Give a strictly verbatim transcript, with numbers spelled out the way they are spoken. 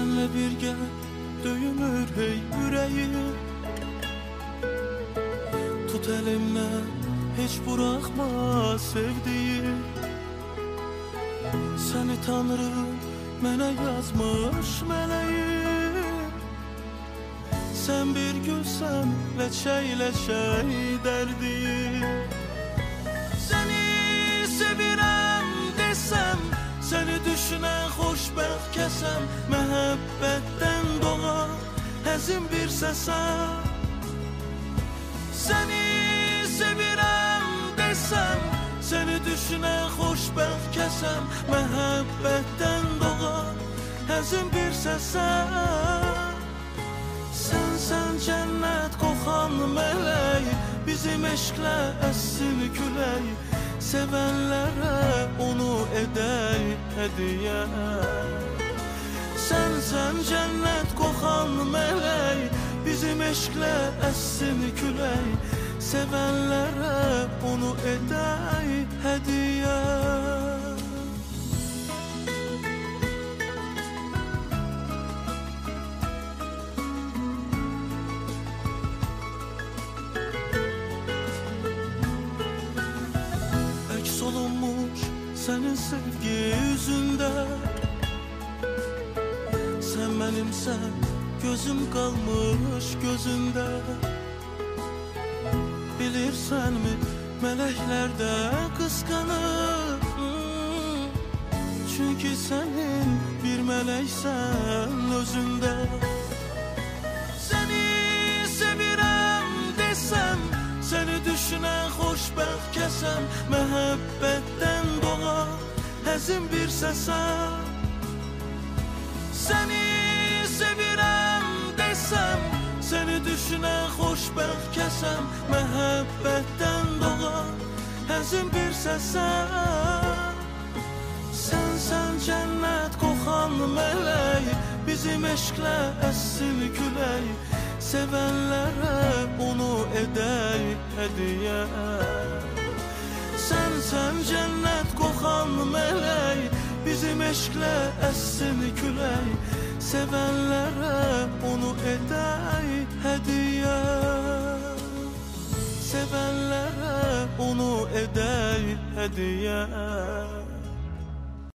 Senle birgə döyünür hey ürəyim. Tut elimden hiç bırakma sevdiğim. Seni Tanrım mənə yazmış meleğim. Sen bir gülsen leçey leçey derdim. Seni sevirəm desem, seni düşünen xoşbəxt kəsəm, məhəbbətdən doğan həzin bir səsəm. Seni sevirəm desem, seni düşünen xoşbəxt kəsəm, məhəbbətdən doğan həzin bir səsəm. Sen cennet kokan melek, bizim eşkle essin küley. Sevenlere onu edey hediye. Sen sen cennet kokan melek, bizim eşkle essin küley. Sevenlere onu edey hediye. Solunmuş senin sevgi yüzünde. Sen benimsen, gözüm kalmış gözünde. Bilirsen mi melekler de kıskanır. Çünkü senin bir meleksen özünde. Seni sevirəm desem, seni düşünen xoşbəxt kəsəm, məhəbbətdən doğan həzin bir səsəm. Seni sevirəm desem, seni düşünen xoşbəxt kəsəm, məhəbbətdən doğan həzin bir səsəm. Sen sen cennet kokan melek, bizim eşkle essin küley. Sevenlere onu edey hediye. Sen sen cennet kokan melek, bizim eşkle essin küley. Sevenlere onu edey hediye. Sevenlere onu edey hediye.